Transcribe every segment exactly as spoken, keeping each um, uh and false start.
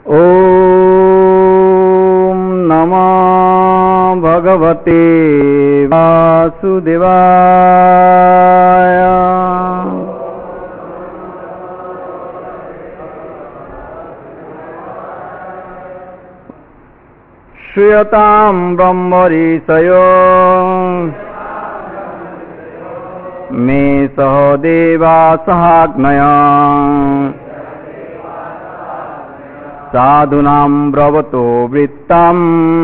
ओम नमो भगवते वासुदेवाय। श्रूयतां ब्रह्मऋषयो मे सह देवा सहाग्नया साधूनां ब्रवतो वृत्तम्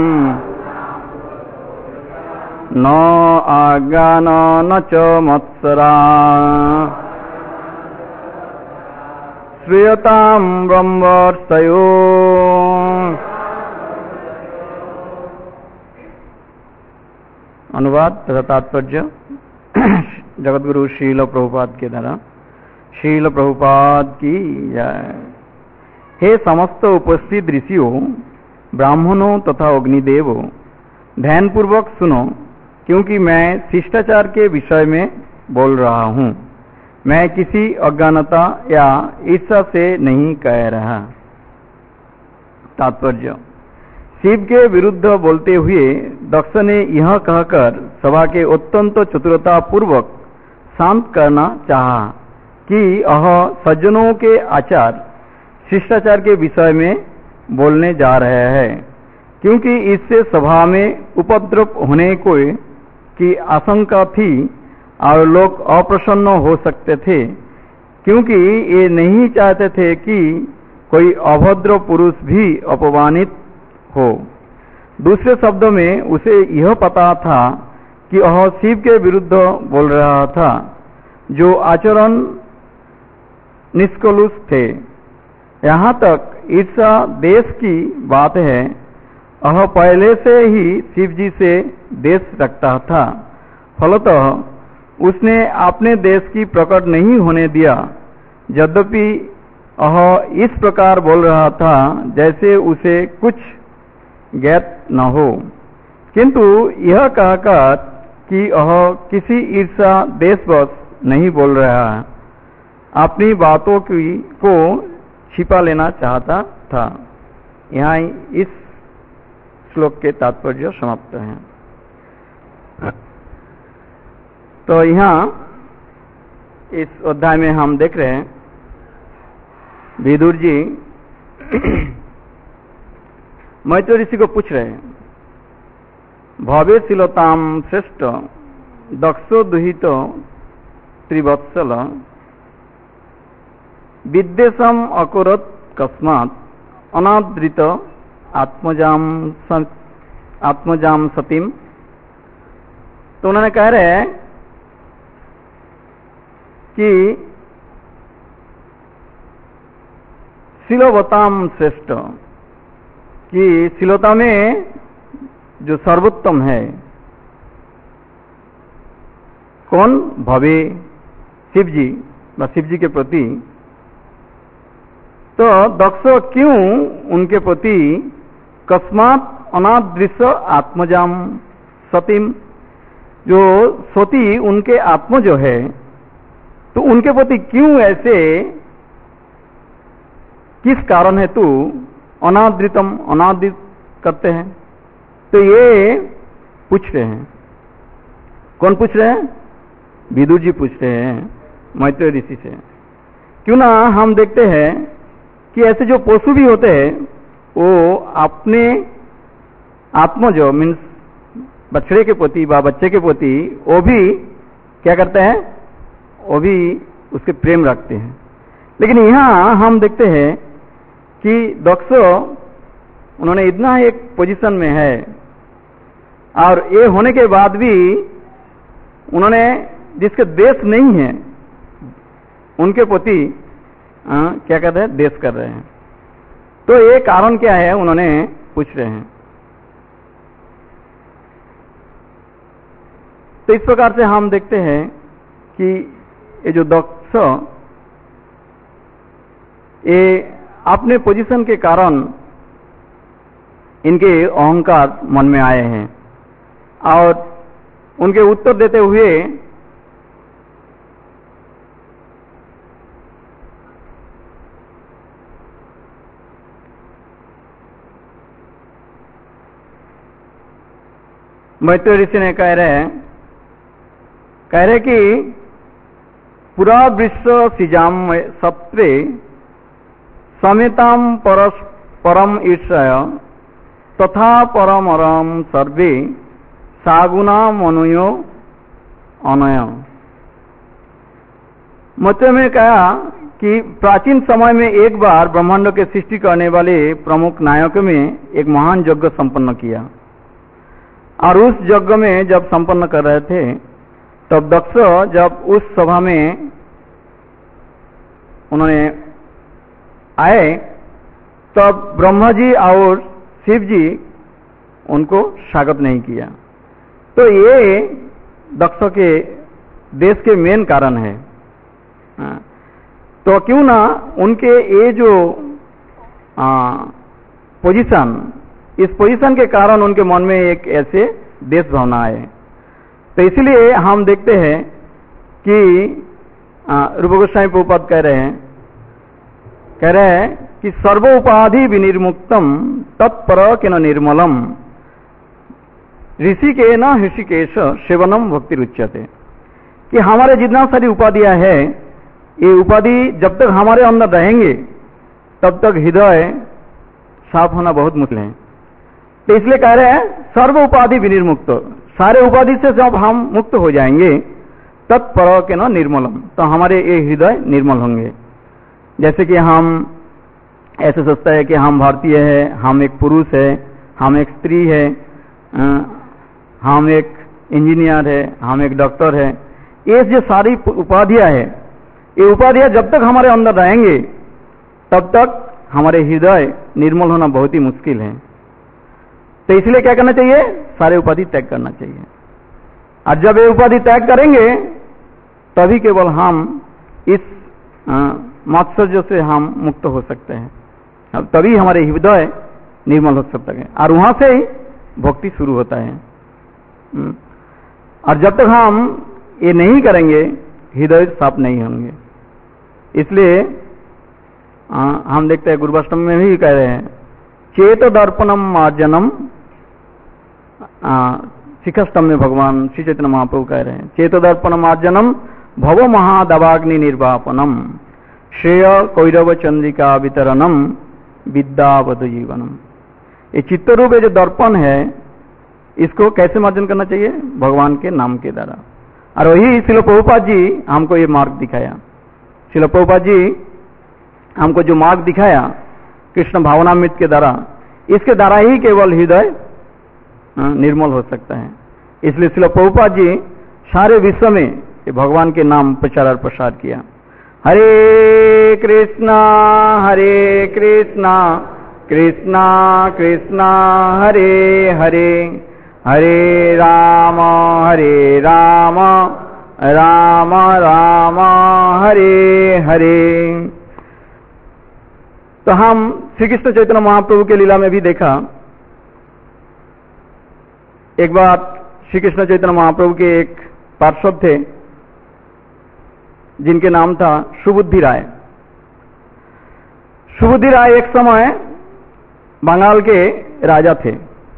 न अज्ञान न च मत्सरा। श्रूयतां ब्रह्मर्षयो। अनुवाद तथा तात्पर्य जगतगुरु श्रील प्रभुपाद के द्वारा। श्रील प्रभुपाद की जय। हे समस्त उपस्थित ऋषियों, ब्राह्मणों तथा अग्निदेवों, ध्यानपूर्वक सुनो, क्योंकि मैं शिष्टाचार के विषय में बोल रहा हूँ। मैं किसी अज्ञानता या ईर्ष्या से नहीं कह रहा। तात्पर्य, शिव के विरुद्ध बोलते हुए दक्ष ने यह कहकर सभा के अत्यंत चतुरता पूर्वक शांत करना चाहा कि यह सज्जनों के आचार शिष्टाचार के विषय में बोलने जा रहे हैं, क्योंकि इससे सभा में उपद्रव होने को की आशंका थी और लोग अप्रसन्न हो सकते थे, क्योंकि ये नहीं चाहते थे कि कोई अभद्र पुरुष भी अपमानित हो। दूसरे शब्दों में उसे यह पता था कि वह शिव के विरुद्ध बोल रहा था, जो आचरण निष्कलुष थे। यहाँ तक ईर्ष्या देश की बात है, वह पहले से ही शिव जी से देश रखता था, फलतः उसने अपने देश की प्रकट नहीं होने दिया। यद्यपि वह इस प्रकार बोल रहा था जैसे उसे कुछ ज्ञात न हो, किंतु यह कहकर कि वह किसी ईर्ष्या देशवश नहीं बोल रहा, अपनी बातों की को छिपा लेना चाहता था। यहाँ इस श्लोक के तात्पर्य समाप्त हैं। तो यहाँ इस अध्याय में हम देख रहे हैं विदुर जी मैत्र ऋषि को पूछ रहे हैं, भवेशीलताम श्रेष्ठ दक्षो दुहित त्रिवत्सल विद्वेषम अकुरत कस्मात् अनादृत आत्मजाम आत्मजाम सतीम। तो उन्होंने कह रहे हैं कि शीलवताम श्रेष्ठ, कि शीलता में जो सर्वोत्तम है कौन? भवे, शिव जी व शिव जी के प्रति। तो दक्ष क्यों उनके प्रति कस्मात् अनादृश्य आत्मजाम सतीम, जो सती उनके आत्म जो है, तो उनके प्रति क्यों ऐसे, किस कारण है तू अनादृतम अनादृत करते हैं? तो ये पूछ रहे हैं। कौन पूछ रहे हैं? विदुर जी पूछ रहे हैं मैत्र ऋषि से। क्यों ना हम देखते हैं कि ऐसे जो पशु भी होते हैं वो अपने आत्म जो मीन्स बछड़े के प्रति व बच्चे के प्रति वो भी क्या करते हैं? वो भी उसके प्रेम रखते हैं। लेकिन यहाँ हम देखते हैं कि दक्ष उन्होंने इतना एक पोजीशन में है और ये होने के बाद भी उन्होंने जिसके देश नहीं है उनके प्रति क्या कहते हैं? देश कर रहे हैं। तो ये कारण क्या है उन्होंने पूछ रहे हैं। तो इस प्रकार से हम देखते हैं कि ये जो दक्ष ये अपने पोजीशन के कारण इनके अहंकार मन में आए हैं और उनके उत्तर देते हुए मैत्रेय ऋषि ने कह रहे हैं कह रहे कि पुरा विश्व सिजाम सत्वे समेताम परस परम ईर्षय तथा परमरम सर्वे सागुना मनुयो अनय। मैत्रेय ने कहा कि प्राचीन समय में एक बार ब्रह्मांड के सृष्टि करने वाले प्रमुख नायकों में एक महान यज्ञ संपन्न किया, और उस यज्ञ में जब संपन्न कर रहे थे तब दक्ष जब उस सभा में उन्होंने आए तब ब्रह्मा जी और शिव जी उनको स्वागत नहीं किया। तो ये दक्ष के देश के मेन कारण है। तो क्यों ना उनके ये जो पोजीशन, इस पोजीशन के कारण उनके मन में एक ऐसे देश भावना आए। तो इसलिए हम देखते हैं कि रूप गोस्वामी प्रभुपाद कह रहे हैं कह रहे हैं कि सर्व उपाधि विनिर्मुक्तम तत्पर के न निर्मलम ऋषि के न ऋषिकेश सेवनम भक्ति रुच्यते। कि हमारे जितना सारी उपाधियां है, ये उपाधि जब तक हमारे अंदर रहेंगे तब तक हृदय साफ होना बहुत मुश्किल है। तो इसलिए कह रहे हैं सर्व उपाधि विनिर्मुक्त, सारे उपाधि से जब हम मुक्त हो जाएंगे तत्पर के न निर्मलम, तो हमारे ये हृदय निर्मल होंगे। जैसे कि हम ऐसे सोचते हैं कि हम भारतीय है, हम एक पुरुष है, हम एक स्त्री है, हम एक इंजीनियर है, हम एक डॉक्टर है, ये जो सारी उपाधियां है, ये उपाधियां जब तक हमारे अंदर रहेंगे तब तक हमारे हृदय निर्मल होना बहुत ही मुश्किल है। तो इसलिए क्या करना चाहिए? सारे उपाधि त्याग करना चाहिए। और जब ये उपाधि त्याग करेंगे तभी केवल हम इस मात्सर्य से हम मुक्त हो सकते हैं, अब तभी हमारे हृदय निर्मल हो सकते हैं, और वहां से ही भक्ति शुरू होता है। और जब तक हम ये नहीं करेंगे हृदय साफ नहीं होंगे। इसलिए आ, हम देखते हैं गुरुवाष्टमी में भी कह रहे हैं चेत दर्पणम मार्जनम, शिखाष्टम में भगवान श्री चैतन्य महाप्रभु कह रहे हैं चेत दर्पणम मार्जनम भव महादवाग्नि निर्वापनम श्रेय कौरव चंद्रिका वितरणम विद्यावध जीवनम। ये चित्त रूप जो दर्पण है इसको कैसे मार्जन करना चाहिए? भगवान के नाम के द्वारा। और वही श्रील प्रभुपाद जी हमको ये मार्ग दिखाया। श्रील प्रभुपाद जी हमको जो मार्ग दिखाया कृष्ण भावनामृत के द्वारा, इसके द्वारा ही केवल हृदय निर्मल हो सकता है। इसलिए श्रील प्रभुपाद जी सारे विश्व में भगवान के नाम प्रचार और प्रसार किया। हरे कृष्णा हरे कृष्णा कृष्णा कृष्णा हरे हरे, हरे राम हरे राम राम राम हरे हरे। तो हम श्री कृष्ण चैतन्य महाप्रभु के लीला में भी देखा, एक बार श्री कृष्ण चैतन्य महाप्रभु के एक पार्षद थे जिनके नाम था सुबुद्धि राय। सुबुद्धि राय एक समय बंगाल के राजा थे,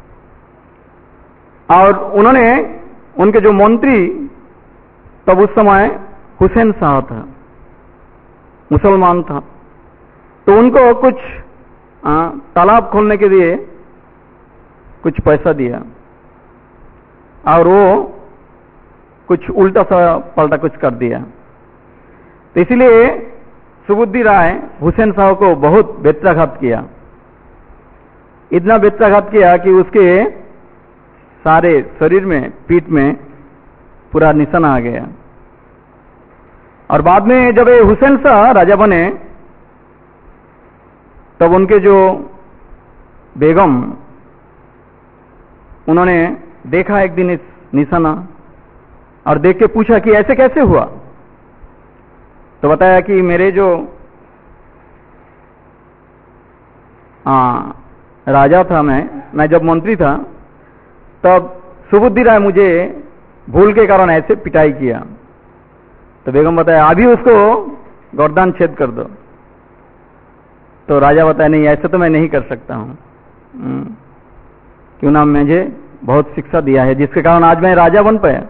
और उन्होंने उनके जो मंत्री तब उस समय हुसैन शाह था, मुसलमान था। तो उनको कुछ आ, तालाब खोलने के लिए कुछ पैसा दिया, और वो कुछ उल्टा सा पलटा कुछ कर दिया। तो इसलिए सुबुद्धि राय हुसैन शाह को बहुत बेत्राघात किया, इतना बेत्राघात किया कि उसके सारे शरीर में, पीठ में पूरा निशान आ गया। और बाद में जब ये हुसैन शाह राजा बने तब उनके जो बेगम, उन्होंने देखा एक दिन इस निशाना, और देख के पूछा कि ऐसे कैसे हुआ। तो बताया कि मेरे जो आ, राजा था, मैं मैं जब मंत्री था तब सुबुद्धि राय मुझे भूल के कारण ऐसे पिटाई किया। तो बेगम बताया अभी उसको गर्दन छेद कर दो। तो राजा बताया नहीं, ऐसा तो मैं नहीं कर सकता हूं, क्यों ना मुझे बहुत शिक्षा दिया है, जिसके कारण आज मैं राजा बन पाया।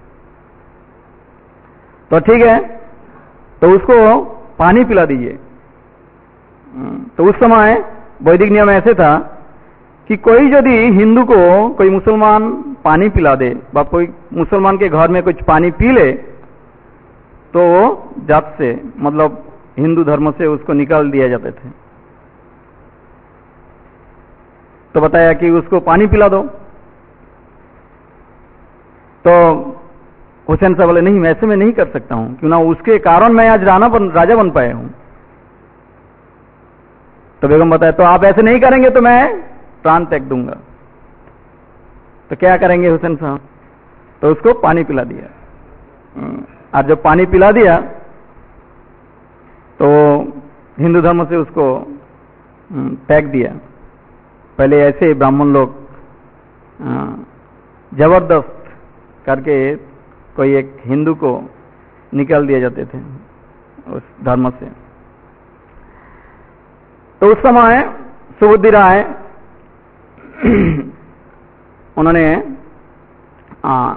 तो ठीक है, तो उसको पानी पिला दीजिए। तो उस समय वैदिक नियम ऐसे था कि कोई यदि हिंदू को कोई मुसलमान पानी पिला दे, व कोई मुसलमान के घर में कुछ पानी पी ले, तो जात से मतलब हिंदू धर्म से उसको निकाल दिया जाते थे। तो बताया कि उसको पानी पिला दो। तो हुसैन साहब बोले, नहीं, ऐसे मैं नहीं कर सकता हूं, क्यों ना उसके कारण मैं आज राणा बन राजा बन पाया हूं। तो बेगम बताया, तो आप ऐसे नहीं करेंगे तो मैं प्राण त्याग दूंगा। तो क्या करेंगे हुसैन साहब? तो उसको पानी पिला दिया। और जब पानी पिला दिया तो हिंदू धर्म से उसको त्याग दिया। पहले ऐसे ब्राह्मण लोग जबरदस्त करके कोई एक हिंदू को निकाल दिए जाते थे उस धर्म से। तो उस समय सुबुद्धि राय उन्होंने आ,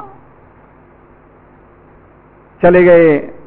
चले गए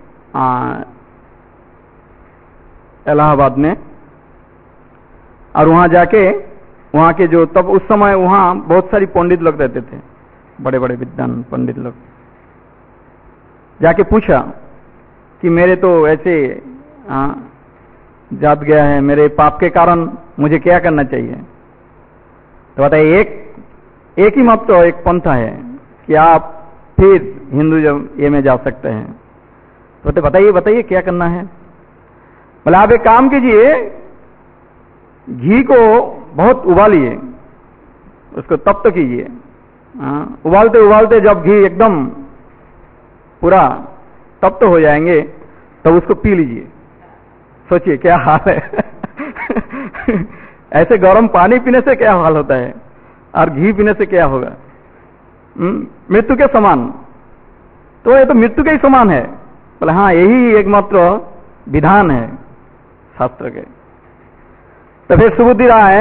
इलाहाबाद में, और वहां जाके वहां के जो तब उस समय वहां बहुत सारी पंडित लोग रहते थे, बड़े बड़े विद्वान पंडित लोग। जाके पूछा कि मेरे तो ऐसे आ, जात गया है, मेरे पाप के कारण मुझे क्या करना चाहिए? तो बताइए, एक एक ही मत तो एक पंथा है कि आप फिर हिंदू जब ये में जा सकते हैं। तो बताइए बताइए क्या करना है? बोले, आप एक काम कीजिए, घी को बहुत उबालिए, उसको तप्त कीजिए। उबालते उबालते जब घी एकदम पूरा तप्त हो जाएंगे तो उसको पी लीजिए। सोचिए क्या हाल है। ऐसे गर्म पानी पीने से क्या हाल होता है, और घी पीने से क्या होगा? मृत्यु के समान। तो ये तो मृत्यु के ही समान है। बोले, हाँ, यही एकमात्र विधान है शास्त्र के। तो फिर सुबुद्धि राय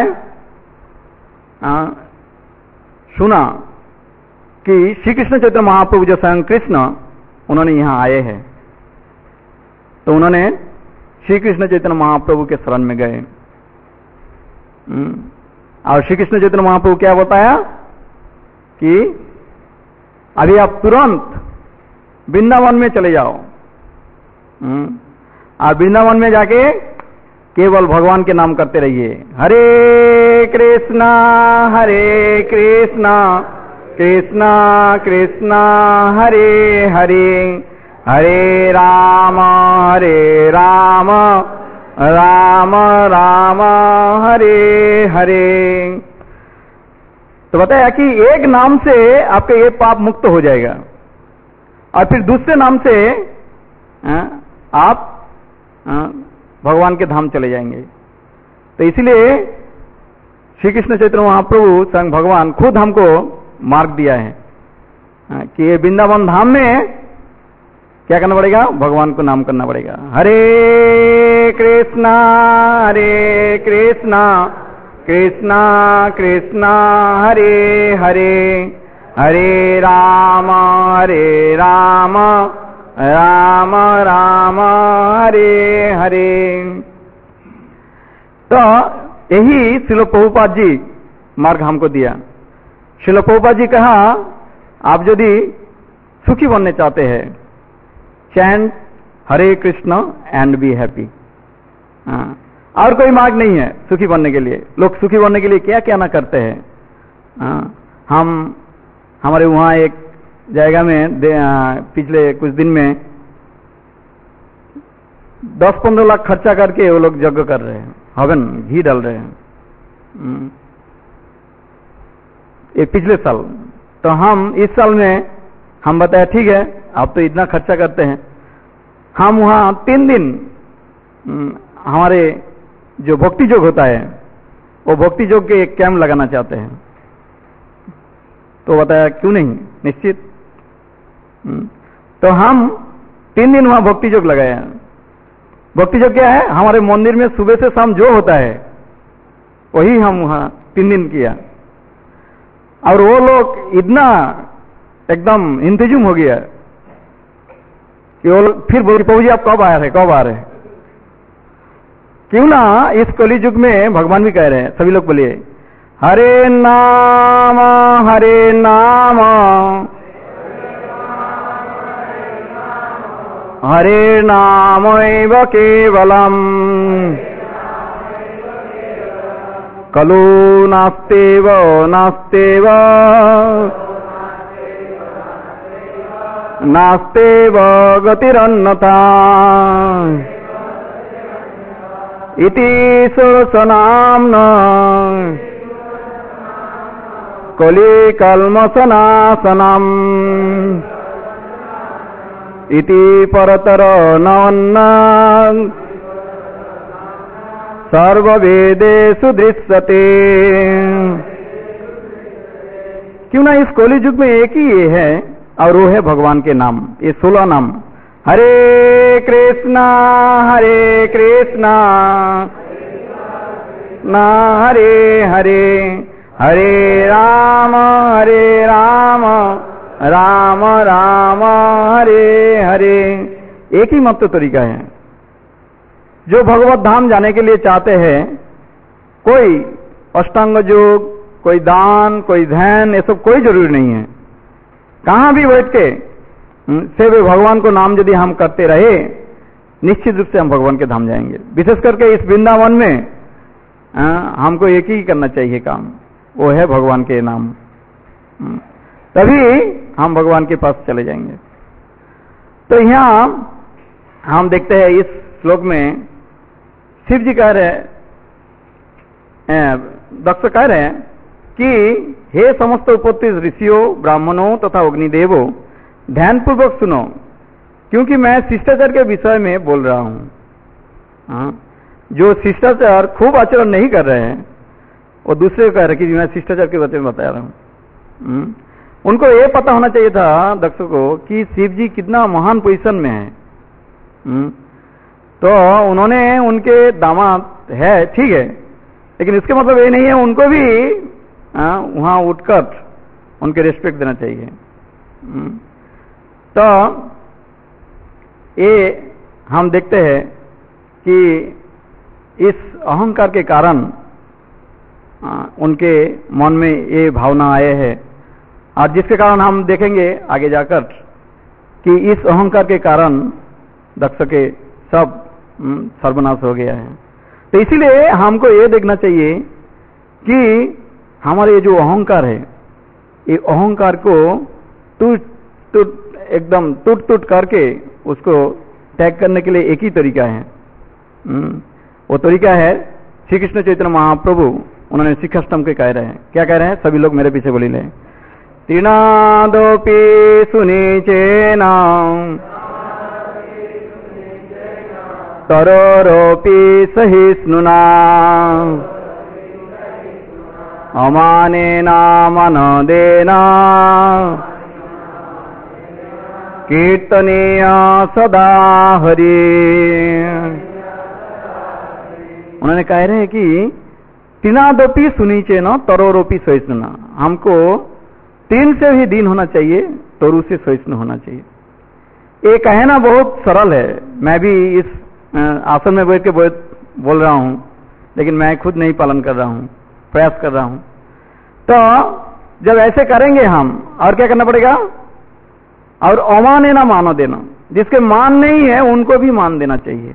सुना कि श्री कृष्ण चैतन्य महाप्रभु जो स्वयं कृष्ण उन्होंने यहां आए हैं। तो उन्होंने श्री कृष्ण चैतन्य महाप्रभु के शरण में गए। और श्री कृष्ण चैतन्य महाप्रभु क्या बताया कि अभी आप तुरंत वृंदावन में चले जाओ, और वृंदावन में जाके केवल भगवान के नाम करते रहिए। हरे कृष्णा हरे कृष्णा कृष्णा कृष्णा हरे हरे, हरे राम हरे राम राम राम हरे हरे। तो बताया कि एक नाम से आपके ये पाप मुक्त हो जाएगा, और फिर दूसरे नाम से आप भगवान के धाम चले जाएंगे। तो इसलिए श्री कृष्ण चैतन्य महाप्रभु स्वयं भगवान खुद हमको मार्ग दिया है कि ये वृंदावन धाम में क्या करना पड़ेगा? भगवान को नाम करना पड़ेगा। हरे कृष्णा हरे कृष्णा कृष्णा कृष्णा हरे हरे, हरे राम हरे राम राम राम हरे हरे। तो यही श्रील प्रभुपाद जी मार्ग हमको दिया। श्रील प्रभुपाद जी कहा, आप यदि सुखी बनने चाहते हैं, chant Hare Krishna and be happy. और कोई मार्ग नहीं है सुखी बनने के लिए। लोग सुखी बनने के लिए क्या क्या ना करते हैं। आ, हम हमारे वहां एक जगह में आ, पिछले कुछ दिन में दस पंद्रह लाख खर्चा करके वो लोग यज्ञ कर रहे हैं, हवन घी डाल रहे हैं। ये पिछले साल। तो हम इस साल में हम बताया ठीक है, आप तो इतना खर्चा करते हैं, हम वहां तीन दिन हमारे जो भक्ति योग होता है वो भक्ति योग के एक कैंप लगाना चाहते हैं। तो बताया क्यों नहीं, निश्चित। तो हम तीन दिन वहां भक्ति योग लगाया। भक्ति योग क्या है? हमारे मंदिर में सुबह से शाम जो होता है वही हम वहां तीन दिन किया। और वो लोग इतना एकदम इंतजुम हो गया कि वो लोग फिर बोल प्रभु जी आप कब आ रहे कब आ रहे क्यों ना इस कली युग में भगवान भी कह रहे हैं, सभी लोग बोलिए हरे नाम हरे नाम हरे नाम एव केवलम कलु नास्तेव नास्तेव नास्तेव गतिरन्यथा इति सुरसनाम्ना कलि कल्मषनाशनम् इति परतर नवन्ना सर्ववेदेषु दृश्यते। क्यों ना इस कलि युग में एक ही ये है और वो है भगवान के नाम, ये सोलह नाम हरे कृष्णा हरे कृष्णा ना हरे हरे हरे राम हरे राम राम राम हरे हरे। एक ही मत तरीका है। जो भगवत धाम जाने के लिए चाहते हैं, कोई अष्टांग योग, कोई दान, कोई ध्यान, ये सब कोई जरूरी नहीं है। कहां भी बैठ के से वे भगवान को नाम यदि हम करते रहे, निश्चित रूप से हम भगवान के धाम जाएंगे। विशेष करके इस वृंदावन में आ, हमको एक ही करना चाहिए काम, वो है भगवान के नाम, तभी हम भगवान के पास चले जाएंगे। तो यहां हम देखते हैं इस श्लोक में शिव जी कह रहे हैं, दक्ष कह रहे हैं कि हे समस्त उपस्थित ऋषियों, ब्राह्मणों तथा अग्निदेवों, ध्यान पूर्वक सुनो, क्योंकि मैं शिष्टाचार के विषय में बोल रहा हूं। हाँ, जो शिष्टाचार खूब आचरण नहीं कर रहे हैं, वो दूसरे को कह रहे कि मैं शिष्टाचार के बारे में बता रहा हूं। उनको ये पता होना चाहिए था दक्ष को कि शिव जी कितना महान पोजीशन में है। तो उन्होंने उनके दामाद है, ठीक है, लेकिन इसके मतलब ये नहीं है उनको भी वहां उठकर उनके रिस्पेक्ट देना चाहिए। तो ये हम देखते हैं कि इस अहंकार के कारण उनके मन में ये भावना आए है, और जिसके कारण हम देखेंगे आगे जाकर कि इस अहंकार के कारण दक्ष के सब सर्वनाश हो गया है। तो इसीलिए हमको ये देखना चाहिए कि हमारे ये जो अहंकार है, ये अहंकार को टूट टूट एकदम टूट टूट करके उसको त्याग करने के लिए एक ही तरीका है। वो तरीका है श्री कृष्ण चैतन्य महाप्रभु, उन्होंने शिक्षाष्टम के कह रहे हैं। क्या कह रहे हैं? सभी लोग मेरे पीछे बोली ले। तीनादोपि सुनीचेना तरोरोपि सहिष्णुना अमानेना मनदेना कीर्तनीय सदा हरि। उन्होंने कह रहे हैं कि तीनादोपि सुनीचे न तरोरोपि सहिष्णुना, हमको तीन से भी दीन होना चाहिए, तरु से सहिष्णु होना चाहिए। ये कहना बहुत सरल है, मैं भी इस आसन में बैठ के बोल रहा हूं, लेकिन मैं खुद नहीं पालन कर रहा हूं, प्रयास कर रहा हूं। तो जब ऐसे करेंगे हम, और क्या करना पड़ेगा? और अमाने ना मानो देना, जिसके मान नहीं है उनको भी मान देना चाहिए।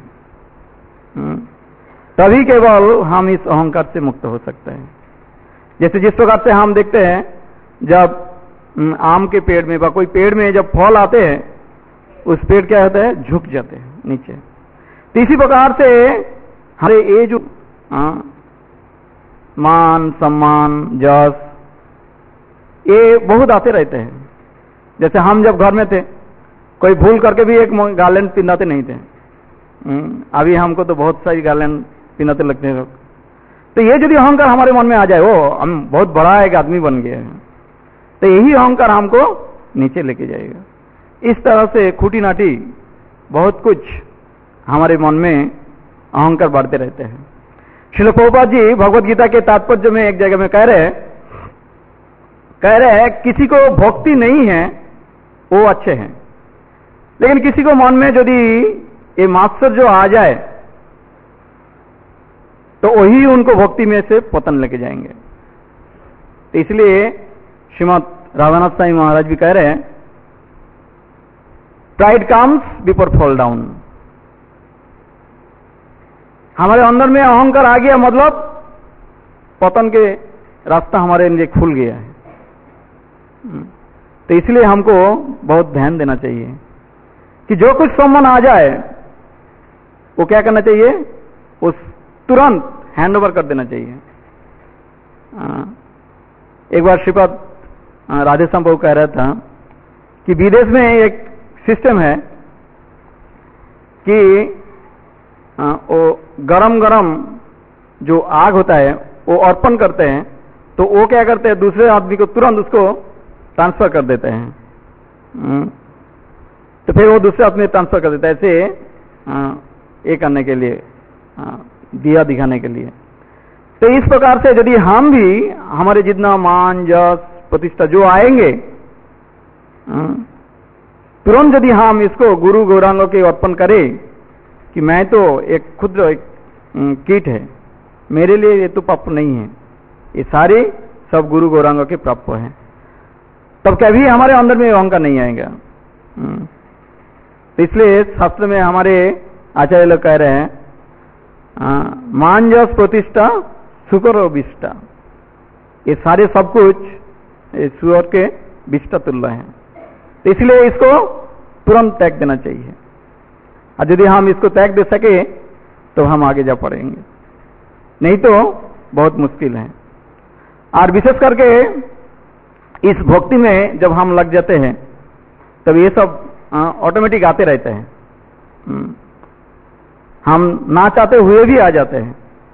तभी केवल हम इस अहंकार से मुक्त हो सकते हैं। जैसे जिस प्रकार से हम देखते हैं, जब आम के पेड़ में, कोई पेड़ में जब फल आते हैं, उस पेड़ क्या होता है? झुक जाते हैं नीचे। तो इसी प्रकार से हमारे ये जो आ, मान सम्मान जस, ये बहुत आते रहते हैं। जैसे हम जब घर में थे, कोई भूल करके भी एक गार्लैंड पिंधाते नहीं थे। अभी हमको तो बहुत सारी गार्लैंड पिंधाते लगते हैं लोग। तो ये यदि अहंकार हमारे मन में आ जाए, वो हम बहुत बड़ा एक आदमी बन गए हैं, तो यही अहंकार हमको नीचे लेके जाएगा। इस तरह से खूटी नाटी बहुत कुछ हमारे मन में अहंकार बढ़ते रहते हैं। श्रील प्रभुपाद जी भगवत गीता के तात्पर्य में एक जगह में कह रहे हैं कह रहे हैं किसी को भक्ति नहीं है वो अच्छे हैं, लेकिन किसी को मन में यदि ये मात्सर्य जो आ जाए तो वही उनको भक्ति में से पतन लेके जाएंगे। तो इसलिए श्रीमद राधानाथ साईं महाराज भी कह रहे हैं, pride comes before fall down. हमारे अंदर में अहंकार आ गया मतलब पतन के रास्ता हमारे लिए खुल गया है। तो इसलिए हमको बहुत ध्यान देना चाहिए कि जो कुछ सम्मान आ जाए वो क्या करना चाहिए, उस तुरंत हैंड ओवर कर देना चाहिए। आ, एक बार श्रीपद राधेश्याम प्रभु कह रहा था कि विदेश में एक सिस्टम है कि आ, वो गरम गरम जो आग होता है वो अर्पण करते हैं, तो वो क्या करते हैं दूसरे आदमी को तुरंत उसको ट्रांसफर कर देते हैं। तो फिर वो दूसरे आदमी ट्रांसफर कर देता है, ऐसे ये करने के लिए, दिया दिखाने के लिए। तो इस प्रकार से यदि हम भी हमारे जितना मान यश प्रतिष्ठा जो आएंगे तुरंत यदि हम इसको गुरु गौरांगों के अर्पण करें कि मैं तो एक खुद एक कीट है, मेरे लिए ये तो प्राप्त नहीं है, ये सारे सब गुरु गौरांगों के प्राप्त हैं, तब कभी हमारे अंदर में अहंकार नहीं आएगा। तो इसलिए शास्त्र में हमारे आचार्य लोग कह रहे हैं, मान यश प्रतिष्ठा सुकर और विष्टा, ये सारे सब कुछ सुअर के विष्टा तुल्य है। तो इसलिए इसको तुरंत त्याग देना चाहिए, और यदि हम इसको त्याग दे सके तो हम आगे जा पड़ेंगे, नहीं तो बहुत मुश्किल है। और विशेष करके इस भक्ति में जब हम लग जाते हैं तब ये सब ऑटोमेटिक आते रहते हैं, हम ना चाहते हुए भी आ जाते हैं।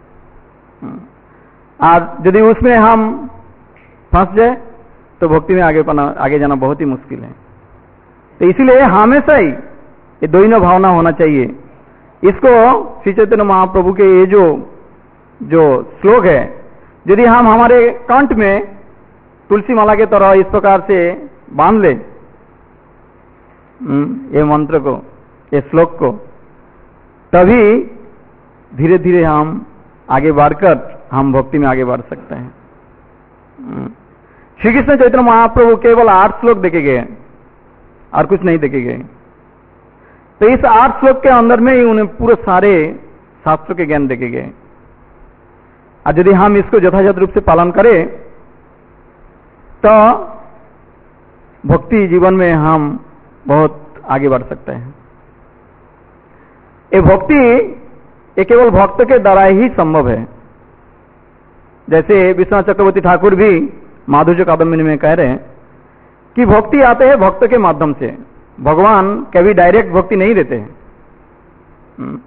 और यदि उसमें हम फंस जाए तो भक्ति में आगे पाना आगे जाना बहुत ही मुश्किल है। तो इसीलिए हमेशा ही ये दोनों भावना होना चाहिए। इसको श्री चैतन्य महाप्रभु के ये जो जो श्लोक है, यदि हम हमारे कंठ में तुलसी माला के तरह इस प्रकार से बांध ले ये मंत्र को, ये श्लोक को, तभी धीरे धीरे हम आगे बढ़कर हम भक्ति में आगे बढ़ सकते हैं। श्री कृष्ण चैतन्य महाप्रभु केवल आठ श्लोक देखे गए और कुछ नहीं देखे गए। तो इस आठ श्लोक के अंदर में ही उन्हें पूरे सारे शास्त्रों के ज्ञान देखे गए, और यदि हम इसको यथायथ रूप से पालन करें तो भक्ति जीवन में हम बहुत आगे बढ़ सकते हैं। ये भक्ति ये केवल भक्त के द्वारा ही संभव है। जैसे विश्वनाथ चक्रवर्ती ठाकुर भी माधुर्य कादम्बिनी में कह रहे हैं कि भक्ति आते हैं भक्त के माध्यम से, भगवान कभी डायरेक्ट भक्ति नहीं देते हैं।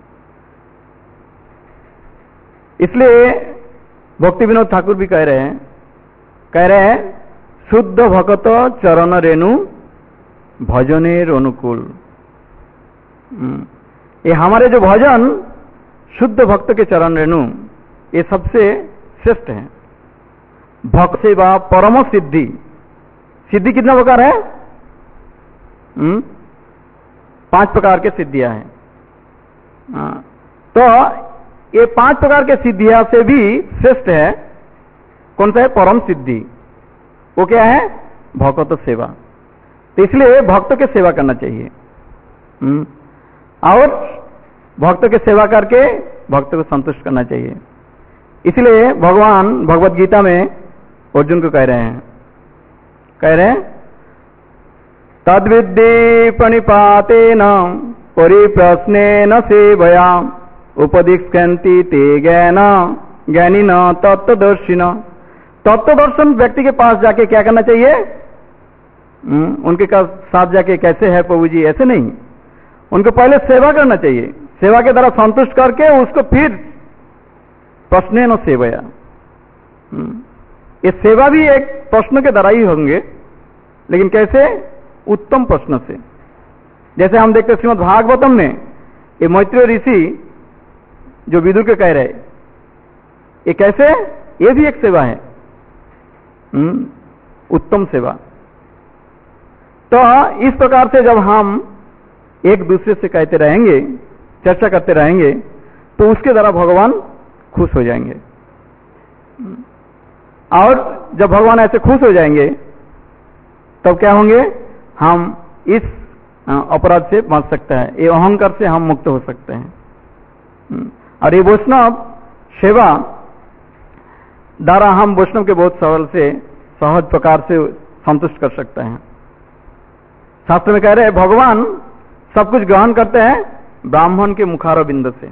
इसलिए भक्ति विनोद ठाकुर भी कह रहे हैं कह रहे हैं शुद्ध भक्त चरण रेणु भजनेर अनुकूल। ये हमारे जो भजन शुद्ध भक्त के चरण रेणु ये सबसे श्रेष्ठ है। भक्त सेवा परम सिद्धि, सिद्धि कितना प्रकार है? हुँ? पांच प्रकार के सिद्धियां हैं। आ, तो ये पांच प्रकार के सिद्धियां से भी श्रेष्ठ है कौन सा है? परम सिद्धि। वो क्या है? भक्त सेवा। तो इसलिए भक्त के सेवा करना चाहिए। हुँ? और भक्त के सेवा करके भक्त को संतुष्ट करना चाहिए। इसलिए भगवान भगवत गीता में अर्जुन को कह रहे हैं कह रहे हैं तद्विद्धि प्रणिपातेन परिप्रश्नेन सेवया उपदिक्ष्यन्ति ते ज्ञान ज्ञानिन तत्वदर्शिन। तत्वदर्शन व्यक्ति के पास जाके क्या करना चाहिए? उनके साथ जाके कैसे है प्रभु जी, ऐसे नहीं, उनको पहले सेवा करना चाहिए। सेवा के द्वारा संतुष्ट करके उसको फिर प्रश्न न सेवया। ये सेवा भी एक प्रश्न के द्वारा ही होंगे, लेकिन कैसे? उत्तम प्रश्न से। जैसे हम देखते हैं श्रीमद् भागवतम में ये मैत्रेय ऋषि जो विदुर के कह रहे, ये कैसे? ये भी एक सेवा है। उत्तम सेवा। तो इस प्रकार से जब हम एक दूसरे से कहते रहेंगे, चर्चा करते रहेंगे, तो उसके द्वारा भगवान खुश हो जाएंगे। और जब भगवान ऐसे खुश हो जाएंगे तब क्या होंगे, हम इस अपराध से बच सकते हैं, ये अहंकार से हम मुक्त हो सकते हैं। और ये वैष्णव सेवा द्वारा हम वैष्णव के बहुत सरल से सहज प्रकार से संतुष्ट कर सकते हैं। शास्त्र में कह रहे हैं भगवान सब कुछ ग्रहण करते हैं ब्राह्मण के मुखार बिंद से।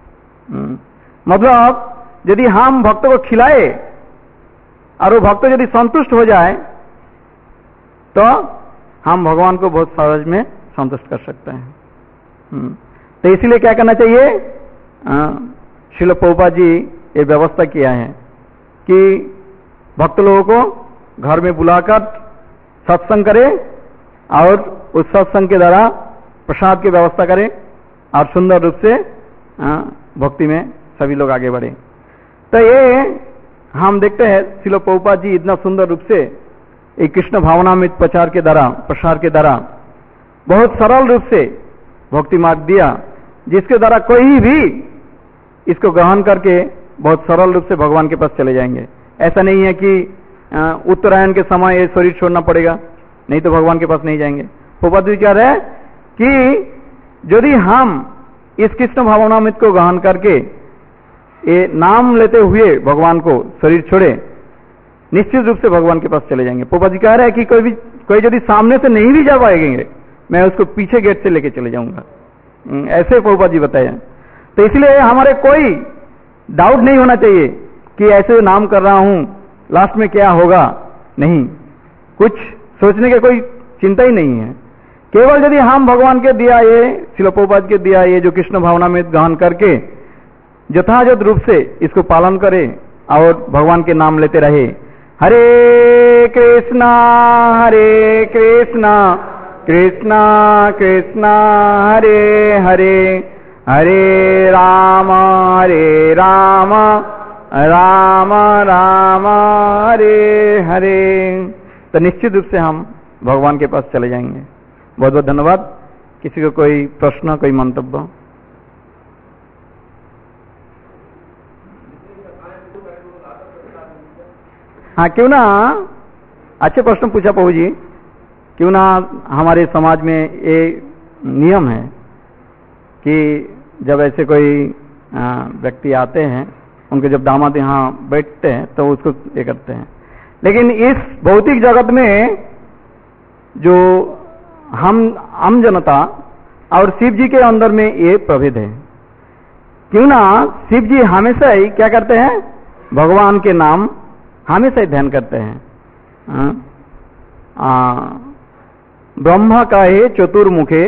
मतलब यदि हम भक्त को खिलाए और वो भक्त यदि संतुष्ट हो जाए तो हम भगवान को बहुत सहज में संतुष्ट कर सकते हैं। तो इसलिए क्या करना चाहिए, श्रील प्रभुपाद जी ये व्यवस्था किया है कि भक्त लोगों को घर में बुलाकर सत्संग करे और उस सत्संग के द्वारा प्रसाद की व्यवस्था करें और सुंदर रूप से भक्ति में सभी लोग आगे बढ़े। तो ये हम देखते हैं श्रील प्रभुपाद जी इतना सुंदर रूप से एक कृष्ण भावनामृत प्रचार के द्वारा प्रसार के द्वारा बहुत सरल रूप से भक्ति मार्ग दिया, जिसके द्वारा कोई भी इसको ग्रहण करके बहुत सरल रूप से भगवान के पास चले जाएंगे। ऐसा नहीं है कि उत्तरायण के समय ये शरीर छोड़ना पड़ेगा, नहीं तो भगवान के पास नहीं जाएंगे। प्रभुपाद जी कह रहे हैं कि यदि हम इस कृष्ण भावनामृत को ग्रहण करके ये नाम लेते हुए भगवान को शरीर छोड़े, निश्चित रूप से भगवान के पास चले जाएंगे। प्रभुपाद जी कह रहे हैं कि कोई भी कोई यदि सामने से नहीं भी जा पाएंगे, मैं उसको पीछे गेट से लेके चले जाऊंगा, ऐसे प्रभुपाद जी बताया। तो इसलिए हमारे कोई डाउट नहीं होना चाहिए कि ऐसे नाम कर रहा हूं लास्ट में क्या होगा, नहीं, कुछ सोचने की कोई चिंता ही नहीं है। केवल यदि हम भगवान के दिया ये श्रील प्रभुपाद के दिया ये जो कृष्ण भावनामृत ग्रहण करके यथायथ रूप से इसको पालन करें और भगवान के नाम लेते रहे, हरे कृष्णा हरे कृष्णा कृष्णा कृष्णा हरे हरे, हरे राम हरे राम राम राम हरे हरे, तो निश्चित रूप से हम भगवान के पास चले जाएंगे। बहुत बहुत धन्यवाद। किसी को कोई प्रश्न, कोई मंतव्य? हाँ, क्यों ना, अच्छे प्रश्न पूछा प्रभु जी। क्यों ना हमारे समाज में ये नियम है कि जब ऐसे कोई व्यक्ति आते हैं, उनके जब दामाद यहाँ बैठते हैं तो उसको ये करते हैं। लेकिन इस भौतिक जगत में जो हम आम जनता और शिव जी के अंदर में ये प्रभेद है। क्यों ना शिव जी हमेशा ही क्या करते हैं, भगवान के नाम हमेशा ही ध्यान करते हैं। ब्रह्मा का है चतुर्मुखे,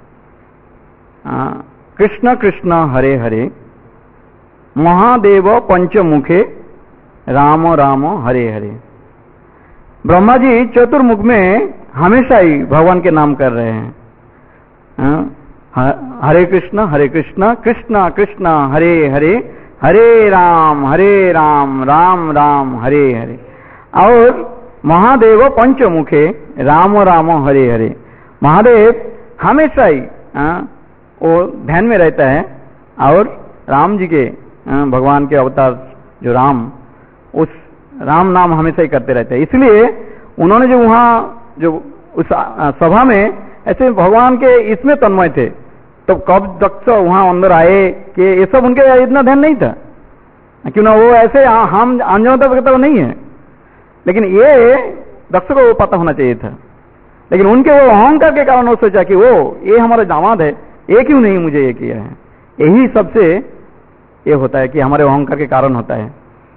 कृष्ण कृष्ण हरे हरे, महादेव पंचमुखे, राम राम हरे हरे। ब्रह्मा जी चतुर्मुख में हमेशा ही भगवान के नाम कर रहे हैं। हरे कृष्ण हरे कृष्ण कृष्ण कृष्ण हरे हरे, हरे राम हरे राम राम राम हरे हरे। और महादेव पंचमुखे, राम राम हरे हरे। महादेव हमेशा ही वो ध्यान में रहता है और राम जी के भगवान के अवतार जो राम, उस राम नाम हमेशा ही करते रहते हैं। इसलिए उन्होंने जो वहाँ जो उस सभा में ऐसे भगवान के इसमें तन्मय थे, तो कब दक्ष वहाँ अंदर आए कि ये सब उनके इतना ध्यान नहीं था, क्यों ना वो ऐसे हम अंजनता तो नहीं है। लेकिन ये दक्ष को वो पता होना चाहिए था। लेकिन उनके वो अहंकार के कारण वो सोचा कि वो ये हमारा दामाद है, ये क्यों नहीं मुझे ये किया है। यही सबसे ये होता है कि हमारे अहंकार के कारण होता है।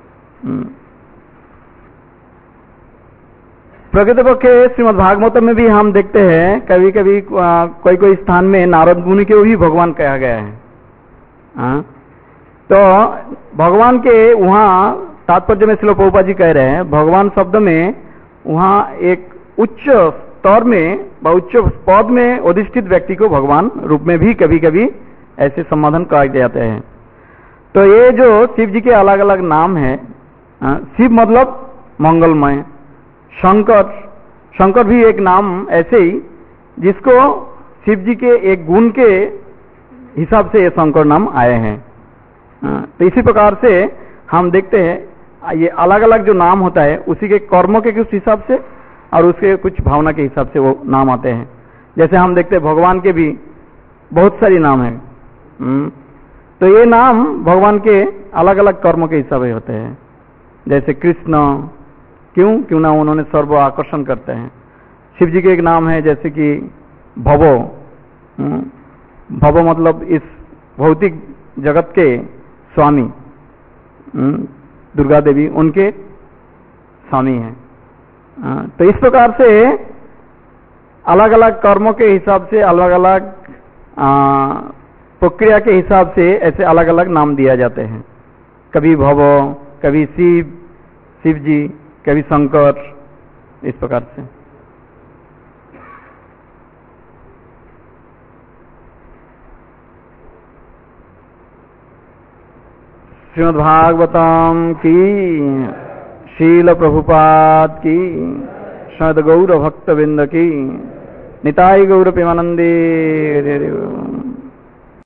प्रकृतपक्षे श्रीमद् भागवत में भी हम देखते हैं कभी कभी कोई कोई स्थान में नारद मुनि के भी भगवान कहा गया है। आ? तो भगवान के वहाँ तात्पर्य में श्रील प्रभुपाद जी कह रहे हैं, भगवान शब्द में वहाँ एक उच्च स्तर में व उच्च पद में अधिष्ठित व्यक्ति को भगवान रूप में भी कभी कभी ऐसे संबोधन कराए जाते हैं। तो ये जो शिव जी के अलग अलग नाम है, शिव मतलब मंगलमय, शंकर, शंकर भी एक नाम ऐसे ही जिसको शिव जी के एक गुण के हिसाब से ये शंकर नाम आए हैं। तो इसी प्रकार से हम देखते हैं ये अलग अलग जो नाम होता है उसी के कर्मों के कुछ हिसाब से और उसके कुछ भावना के हिसाब से वो नाम आते हैं। जैसे हम देखते हैं भगवान के भी बहुत सारी नाम है, तो ये नाम भगवान के अलग अलग कर्मों के हिसाब से होते हैं। जैसे कृष्ण, क्यों क्यों ना उन्होंने सर्व आकर्षण करते हैं। शिव जी के एक नाम है जैसे कि भवो, भवो मतलब इस भौतिक जगत के स्वामी, दुर्गा देवी उनके स्वामी हैं। तो इस प्रकार से अलग अलग कर्मों के हिसाब से अलग अलग प्रक्रिया के हिसाब से ऐसे अलग अलग नाम दिया जाते हैं। कभी भव, कभी शिव, शिव जी, कभी शंकर, इस प्रकार से। श्रीमद् भागवतम की, शील प्रभुपाद की, श्रीमद् गौर भक्तवृंद की, निताई गौर प्रेमानंदे।